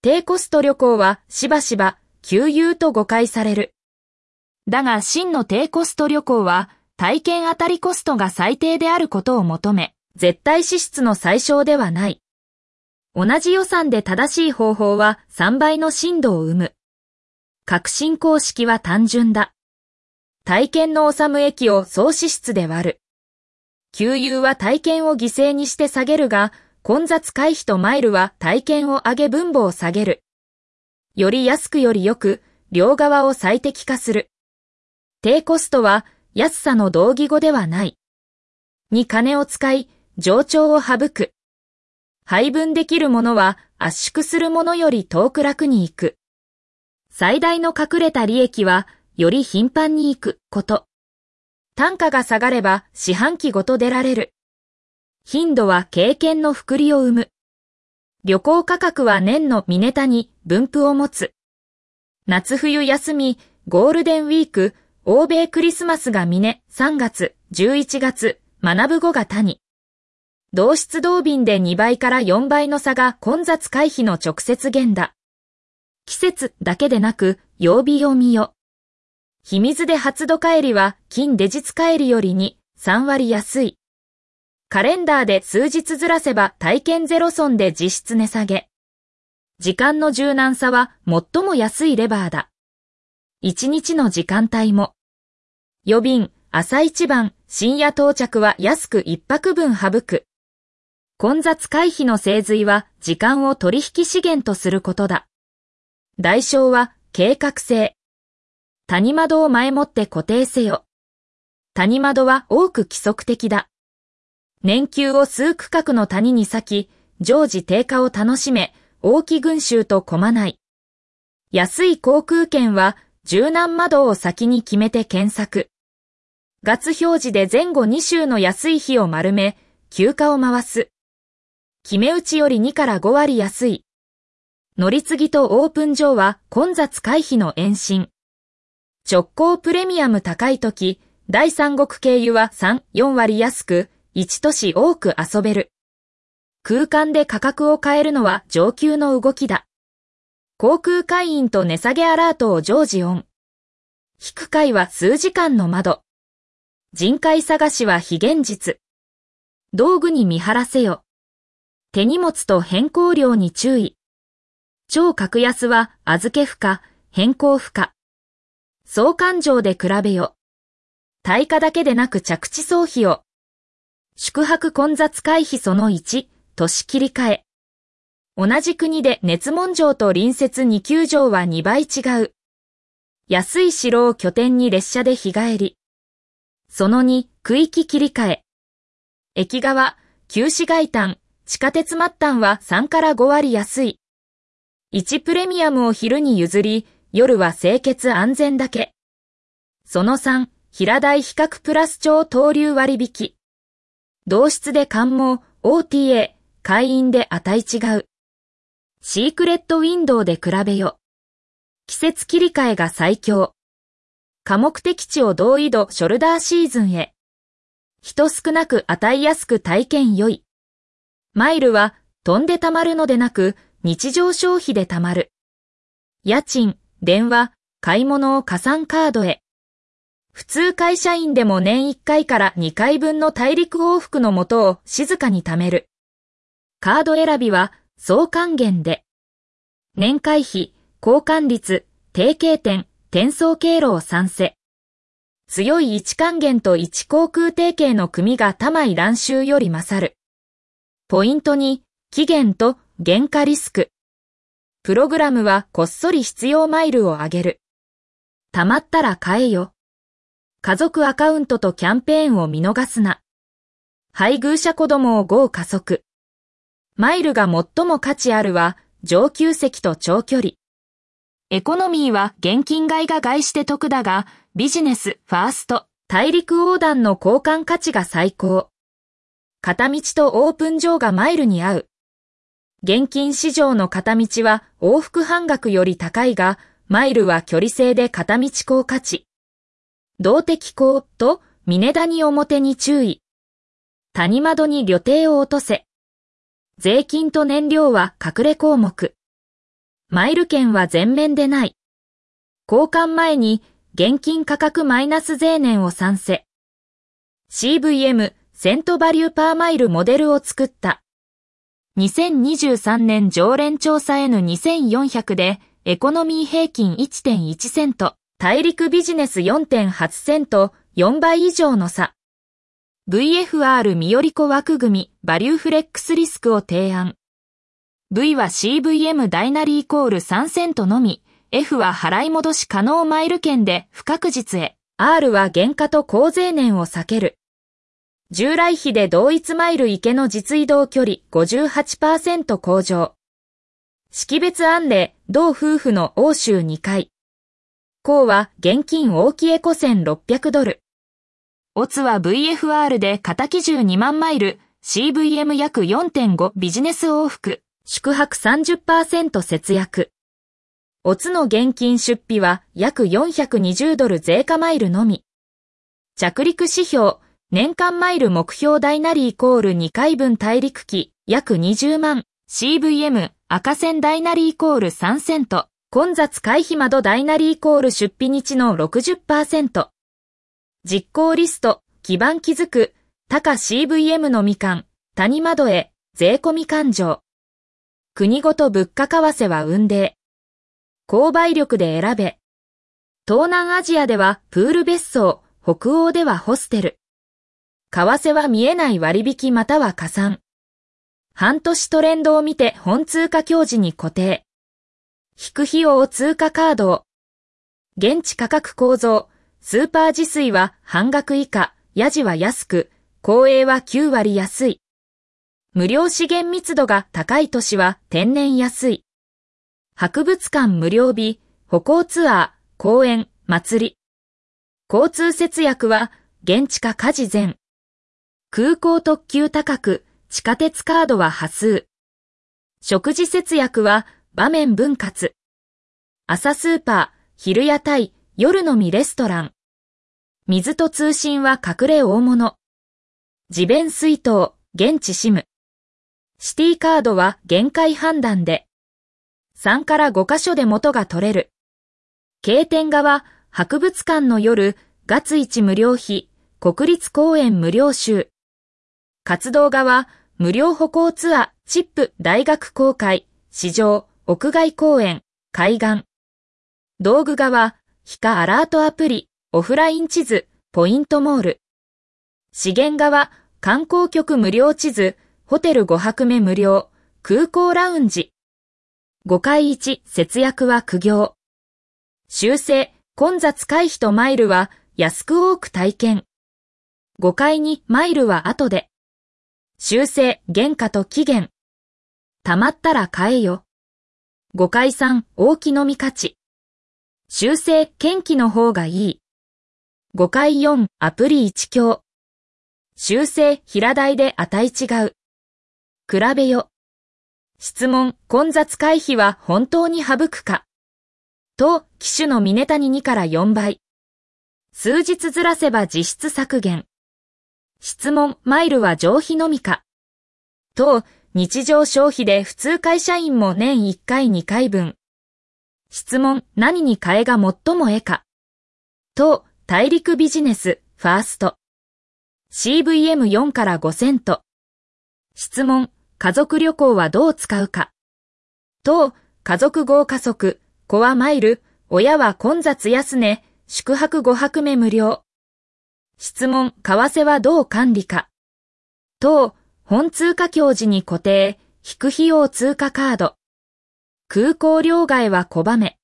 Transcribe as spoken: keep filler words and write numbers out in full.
低コスト旅行はしばしば給油と誤解される。だが真の低コスト旅行は体験あたりコストが最低であることを求め、絶対支出の最小ではない。同じ予算で正しい方法はさんばいの深度を生む。革新公式は単純だ。体験の収む益を総支出で割る。給油は体験を犠牲にして下げるが、混雑回避とマイルは体験を上げ分母を下げる。より安くよりよく、両側を最適化する。低コストは安さの同義語ではない。に金を使い、冗長を省く。配分できるものは圧縮するものより遠く楽に行く。最大の隠れた利益は、より頻繁に行くこと。単価が下がれば四半期ごと出られる。頻度は経験の複利を生む。旅行価格は年の見ネタに分布を持つ。夏冬休み、ゴールデンウィーク、欧米クリスマスが見ネ、さんがつ、じゅういちがつ、学ぶ語が谷。同質同便でにばいからよんばいの差が混雑回避の直接源だ。季節だけでなく、曜日を見よ。秘密で初度帰りは近デジツ帰りよりに、さんわり安い。カレンダーで数日ずらせば体験ゼロ損で実質値下げ。時間の柔軟さは最も安いレバーだ。一日の時間帯も。予便、朝一番、深夜到着は安く一泊分省く。混雑回避の精髄は時間を取引資源とすることだ。代償は計画性。谷窓を前もって固定せよ。谷窓は多く規則的だ。年休を数区画の谷に割き、常時定価を楽しめ、大き群衆と混まない。安い航空券は柔軟窓を先に決めて検索。月表示で前後に週の安い日を丸め、休暇を回す。決め打ちよりにからごわり安い。乗り継ぎとオープン上は混雑回避の延伸。直行プレミアム高いとき、第三国経由はさん、よんわり安く、いち都市多く遊べる。空間で価格を変えるのは上級の動きだ。航空会員と値下げアラートを常時オン。引く回は数時間の窓。人海探しは非現実。道具に見張らせよ。手荷物と変更量に注意。超格安は預け不可、変更不可。相関上で比べよ。対価だけでなく着地総費を。宿泊混雑回避そのいち、都市切り替え。同じ国で熱門城と隣接に級城はにばい違う。安い城を拠点に列車で日帰り。そのに、区域切り替え。駅側、旧市街端、地下鉄末端はさんからごわり安い。いちプレミアムを昼に譲り、夜は清潔安全だけ。そのさん、平台比較プラス超等流割引。同室で関門、オーティーエー、会員で値違う。シークレットウィンドウで比べよ。季節切り替えが最強。可目的地を同緯度ショルダーシーズンへ。人少なく値安く体験良い。マイルは飛んで貯まるのでなく日常消費で貯まる。家賃、電話、買い物を加算カードへ。普通会社員でも年いっかいからにかいぶんの大陸往復の元を静かに貯める。カード選びは総還元で。年会費、交換率、提携点、転送経路を賛成。強いいち還元といち航空提携の組が多枚乱収より勝る。ポイントに、期限と原価リスク。プログラムはこっそり必要マイルを上げる。貯まったら買えよ。家族アカウントとキャンペーンを見逃すな。配偶者子供をご加速。マイルが最も価値あるは上級席と長距離。エコノミーは現金買いが外して得だが、ビジネス、ファースト、大陸横断の交換価値が最高。片道とオープン上がマイルに合う。現金市場の片道は往復半額より高いが、マイルは距離制で片道高価値。動的高と峰谷表に注意。谷窓に旅程を落とせ。税金と燃料は隠れ項目。 マイル券は全面でない。交換前に現金価格マイナス税年を算せ。シーブイエム、セントバリューパーマイルモデルを作った。にせんにじゅうさんねん常連調査 エヌにせんよんひゃく でエコノミー平均 いってんいち セント、大陸ビジネス よんてんはち セント、よんばい以上の差。ブイエフアール ミヨリコ枠組み、バリューフレックスリスクを提案。V は シーブイエム 大なりイコールさんセントのみ、F は払い戻し可能マイル券で不確実へ、R は原価と高税年を避ける。従来比で同一マイル池の実移動距離 ごじゅうはちパーセント 向上。識別案例、同夫婦の欧州にかい。項は現金大きエコせんろっぴゃくドル。オツは ブイエフアール で型基準にまんマイル、シーブイエム 約 よんてんご ビジネス往復、宿泊 さんじゅっパーセント 節約。オツの現金出費は約よんひゃくにじゅうドル税価マイルのみ。着陸指標、年間マイル目標大なりイコールにかいぶん大陸機、約にじゅうまん、シーブイエム、赤線大なりイコールさんセント、混雑回避窓大なりイコール出費日の ろくじゅっパーセント。実行リスト、基盤築く、高 シーブイエム のみかん、谷窓へ、税込み勘定。国ごと物価為替は運泥。購買力で選べ。東南アジアではプール別荘、北欧ではホステル。為替は見えない割引または加算。半年トレンドを見て本通貨表示に固定。引く費用通貨カードを。現地価格構造、スーパー自炊は半額以下、ヤジは安く、公営はきゅうわり安い。無料資源密度が高い都市は天然安い。博物館無料日、歩行ツアー、公園、祭り。交通節約は現地化家事前。空港特急高く、地下鉄カードは波数。食事節約は場面分割。朝スーパー、昼屋台、夜のみレストラン。水と通信は隠れ大物。自弁水筒、現地シム。シティカードは限界判断で。さんからごカ所で元が取れる。経典画は博物館の夜、月いち無料費、国立公園無料集。活動画は無料歩行ツアー、チップ、大学公開、市場、屋外公園、海岸。道具画は、ヒカアラートアプリ、オフライン地図、ポイントモール。資源画は、観光局無料地図、ホテルごはくめ無料、空港ラウンジ。ごかいいち節約は苦行。修正、混雑回避とマイルは安く多く体験。ごかいにマイルは後で。修正、原価と期限。溜まったら買えよ。ごかいさん大き飲み価値。修正、検機の方がいい。ごかいよんアプリいち強。修正、平台で値違う。比べよ。質問、混雑回避は本当に省くか。と、機種のミネタニにからよんばい。数日ずらせば実質削減。質問、マイルは上費のみか。と、日常消費で普通会社員も年いっかいにかいぶん。質問、何に替えが最もえか。と、大陸ビジネス、ファースト。シーブイエムよん からごセント。質問、家族旅行はどう使うか。と、家族豪華則、子はマイル、親は混雑安値、宿泊ごはくめ無料。質問、為替はどう管理か。と、本通貨表示に固定、引く費用通貨カード。空港両替は拒め。